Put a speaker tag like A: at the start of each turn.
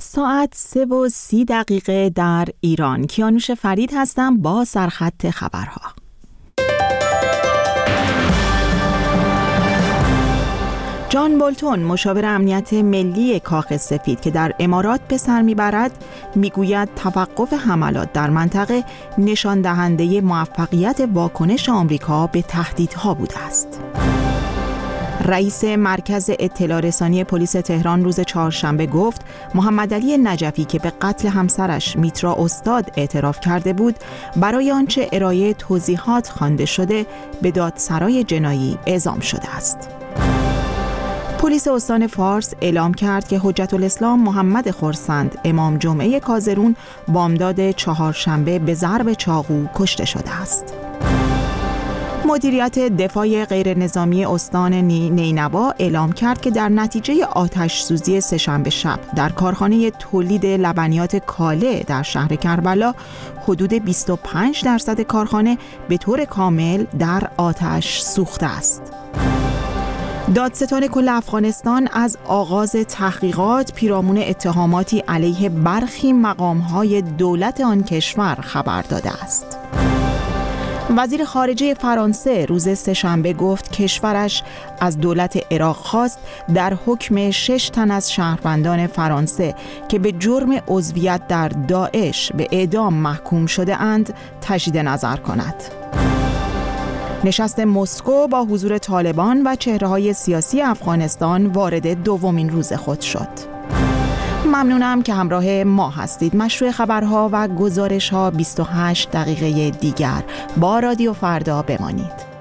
A: ساعت 3:30 در ایران. کیانوش فرید هستم با سرخط خبرها. جان بولتون، مشاور امنیت ملی کاخ سفید که در امارات به سر میبرد، میگوید توقف حملات در منطقه نشان دهنده موفقیت واکنش آمریکا به تهدیدها بوده است. رئیس مرکز اطلاع رسانی پلیس تهران روز چهارشنبه گفت محمدعلی نجفی که به قتل همسرش میترا استاد اعتراف کرده بود، برای آنچه ارائه توضیحات خوانده شده به دادسرای جنایی اعزام شده است. پلیس استان فارس اعلام کرد که حجت الاسلام محمد خرسند، امام جمعه کازرون، بامداد چهارشنبه به ضرب چاقو کشته شده است. مدیریت دفاع غیر نظامی استان نینوا اعلام کرد که در نتیجه آتش سوزی سه‌شنبه شب در کارخانه تولید لبنیات کاله در شهر کربلا، حدود 25% کارخانه به طور کامل در آتش سوخته است. دادستان کل افغانستان از آغاز تحقیقات پیرامون اتهاماتی علیه برخی مقام‌های دولت آن کشور خبر داده است. وزیر خارجه فرانسه روز سه‌شنبه گفت کشورش از دولت عراق خواست در حکم 6 تن از شهروندان فرانسه که به جرم عضویت در داعش به اعدام محکوم شده اند تجدید نظر کند. نشست مسکو با حضور طالبان و چهره‌های سیاسی افغانستان وارد دومین روز خود شد. ممنونم که همراه ما هستید. مشروع خبرها و گزارش‌ها 28 دقیقه دیگر با رادیو فردا بمانید.